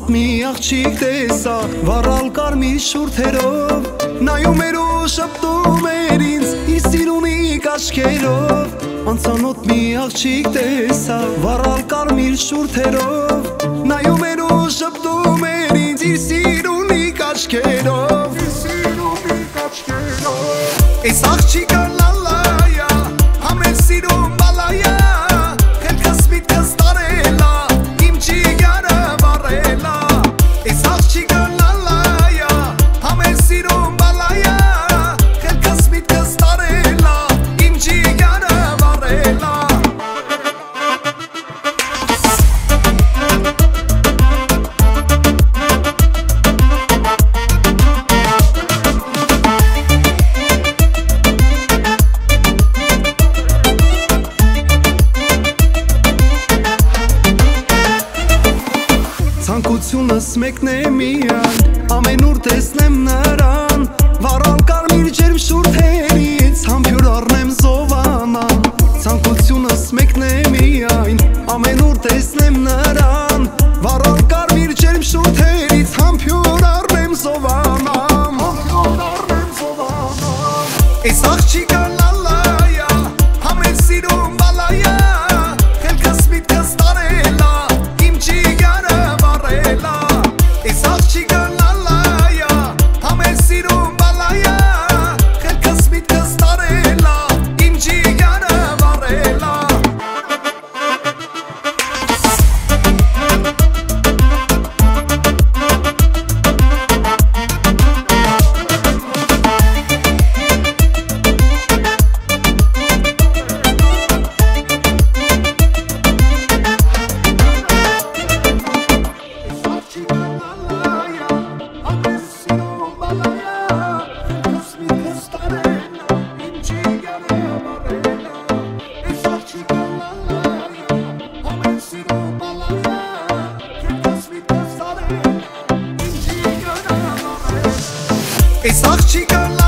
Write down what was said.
մի աղջիկ տեսա վառալ կարմիր շուրթերով նայում էր ու շպտում էր ինձ իր սիրունիկ աչքերով անծանոթ մի աղջիկ տեսա վառալ կարմիր շուրթերով նայում էր ու շպտում էր ինձ իր սիրունիկ աչքերով Այս աղջիկը լալայա համեր սիրում բալայա Խելքս միտքս տարելա իմ ջիգարը վառելա Այս աղջիկը լալայա համեր սիրում բալայա Խելքս միտքս տարելա իմ ջիգարը վառելա Ցանկությունս մեկն է միայն ամենուր տեսնեմ նրան վառալ կարմիր ջերմ շուրթերից համբյուր առնեմ զովանան Ցանկությունս մեկն է միայն ամենուր տեսնեմ նրան վառալ կարմիր ջերմ շուրթերից համբյուր առնեմ զովանան Այս աղջիկը լալայա համեր սիրում բալայա Խելքս միտքս տարելա իմ ջիգարը Այս աղջիկը լալայա համեր սիրում բալայա Խելքս միտքս տարելա իմ ջիգարը վառելա Այս աղջիկը